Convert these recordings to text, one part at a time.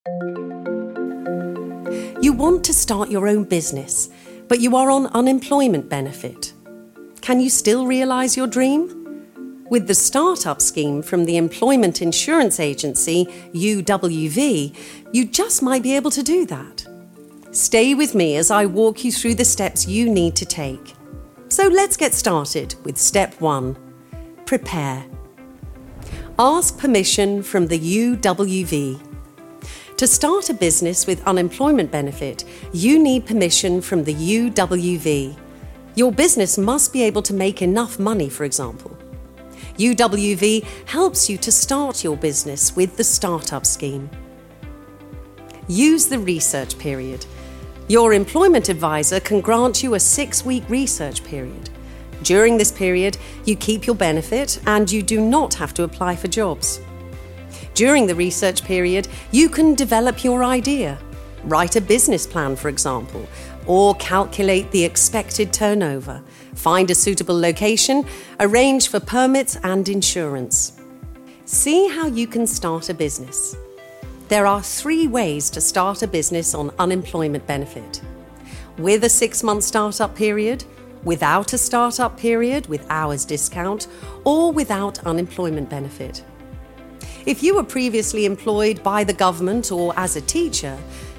You want to start your own business, but you are on unemployment benefit. Can you still realise your dream? With the Startup Scheme from the employment insurance agency, UWV, you just might be able to do that. Stay with me as I walk you through the steps you need to take. So let's get started with step 1. Prepare. Ask permission from the UWV. To start a business with unemployment benefit, you need permission from the UWV. Your business must be able to make enough money, for example. UWV helps you to start your business with the Startup Scheme. Use the research period. Your employment advisor can grant you a 6-week research period. During this period, you keep your benefit and you do not have to apply for jobs. During the research period, you can develop your idea, write a business plan, for example, or calculate the expected turnover, find a suitable location, arrange for permits and insurance. See how you can start a business. There are 3 ways to start a business on unemployment benefit. With a 6-month startup period, without a startup period with hours discount, or without unemployment benefit. If you were previously employed by the government or as a teacher,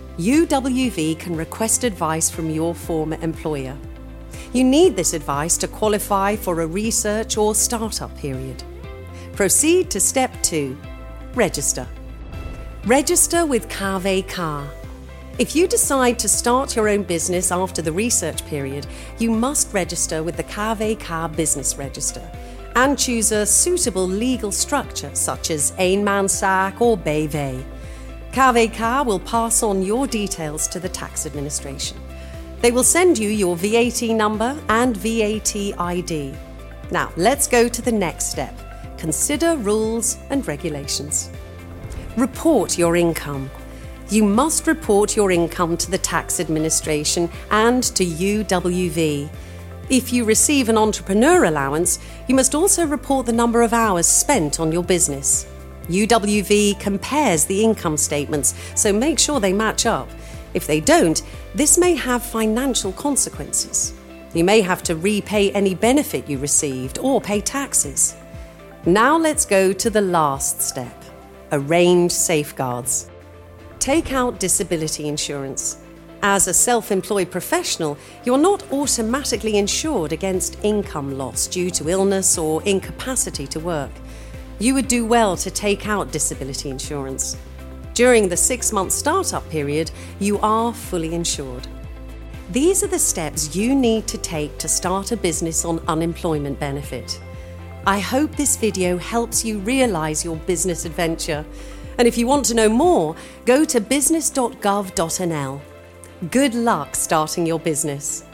UWV can request advice from your former employer. You need this advice to qualify for a research or startup period. Proceed to step 2. Register. Register with KVK. If you decide to start your own business after the research period, you must register with the KVK Business Register and choose a suitable legal structure such as eenmanszaak or BV. KVK will pass on your details to the tax administration. They will send you your VAT number and VAT ID. Now, let's go to the next step. Consider rules and regulations. Report your income. You must report your income to the tax administration and to UWV. If you receive an entrepreneur allowance, you must also report the number of hours spent on your business. UWV compares the income statements, so make sure they match up. If they don't, this may have financial consequences. You may have to repay any benefit you received or pay taxes. Now let's go to the last step. Arrange safeguards. Take out disability insurance. As a self-employed professional, you're not automatically insured against income loss due to illness or incapacity to work. You would do well to take out disability insurance. During the 6-month startup period, you are fully insured. These are the steps you need to take to start a business on unemployment benefit. I hope this video helps you realise your business adventure. And if you want to know more, go to business.gov.nl. Good luck starting your business.